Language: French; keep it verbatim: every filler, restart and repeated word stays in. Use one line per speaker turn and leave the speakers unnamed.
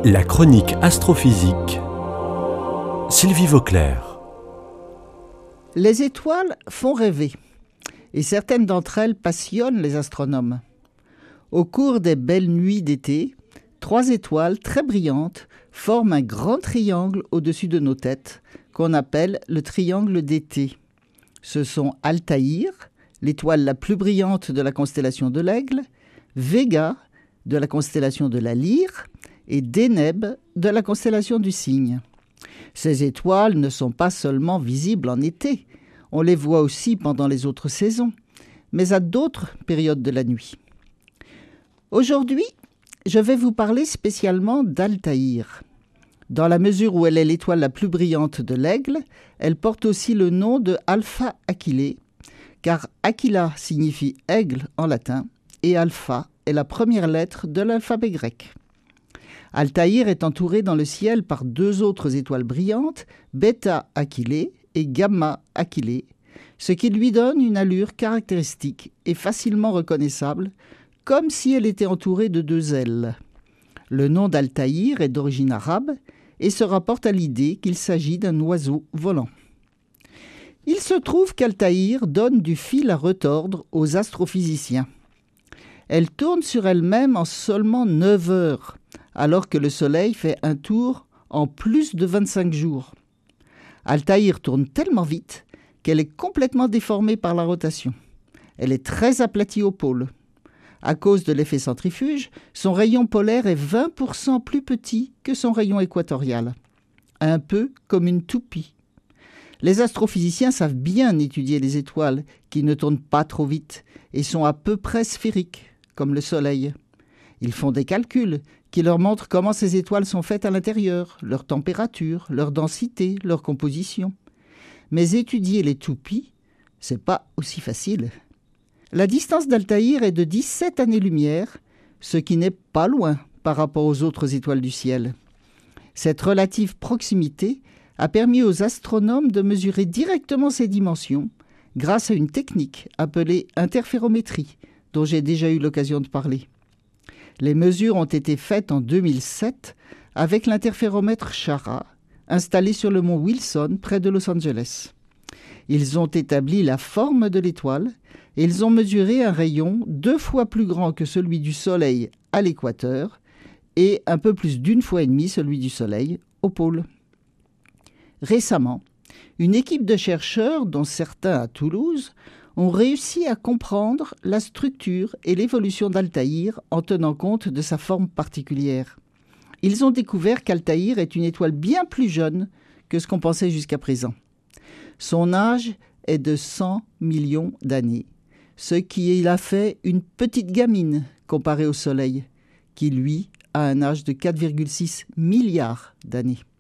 La chronique astrophysique. Sylvie Vauclair.
Les étoiles font rêver, et certaines d'entre elles passionnent les astronomes. Au cours des belles nuits d'été, trois étoiles très brillantes forment un grand triangle au-dessus de nos têtes, qu'on appelle le triangle d'été. Ce sont Altaïr, l'étoile la plus brillante de la constellation de l'Aigle, Véga, de la constellation de la Lyre, et Deneb, de la constellation du Cygne. Ces étoiles ne sont pas seulement visibles en été, on les voit aussi pendant les autres saisons, mais à d'autres périodes de la nuit. Aujourd'hui, je vais vous parler spécialement d'Altaïr. Dans la mesure où elle est l'étoile la plus brillante de l'Aigle, elle porte aussi le nom de Alpha Aquilée, car Aquila signifie aigle en latin, et Alpha est la première lettre de l'alphabet grec. Altaïr est entourée dans le ciel par deux autres étoiles brillantes, Beta Aquilée et Gamma Aquilée, ce qui lui donne une allure caractéristique et facilement reconnaissable, comme si elle était entourée de deux ailes. Le nom d'Altaïr est d'origine arabe et se rapporte à l'idée qu'il s'agit d'un oiseau volant. Il se trouve qu'Altaïr donne du fil à retordre aux astrophysiciens. Elle tourne sur elle-même en seulement neuf heures, alors que le Soleil fait un tour en plus de vingt-cinq jours. Altaïr tourne tellement vite qu'elle est complètement déformée par la rotation. Elle est très aplatie au pôle. À cause de l'effet centrifuge, son rayon polaire est vingt pour cent plus petit que son rayon équatorial, un peu comme une toupie. Les astrophysiciens savent bien étudier les étoiles qui ne tournent pas trop vite et sont à peu près sphériques, comme le Soleil. Ils font des calculs qui leur montrent comment ces étoiles sont faites à l'intérieur, leur température, leur densité, leur composition. Mais étudier les toupies, c'est pas aussi facile. La distance d'Altaïr est de dix-sept années-lumière, ce qui n'est pas loin par rapport aux autres étoiles du ciel. Cette relative proximité a permis aux astronomes de mesurer directement ces dimensions grâce à une technique appelée interférométrie, dont j'ai déjà eu l'occasion de parler. Les mesures ont été faites en deux mille sept avec l'interféromètre Schara, installé sur le mont Wilson près de Los Angeles. Ils ont établi la forme de l'étoile et ils ont mesuré un rayon deux fois plus grand que celui du Soleil à l'équateur et un peu plus d'une fois et demie celui du Soleil au pôle. Récemment, une équipe de chercheurs, dont certains à Toulouse, ont réussi à comprendre la structure et l'évolution d'Altaïr en tenant compte de sa forme particulière. Ils ont découvert qu'Altaïr est une étoile bien plus jeune que ce qu'on pensait jusqu'à présent. Son âge est de cent millions d'années, ce qui la fait une petite gamine comparée au Soleil, qui lui a un âge de quatre virgule six milliards d'années.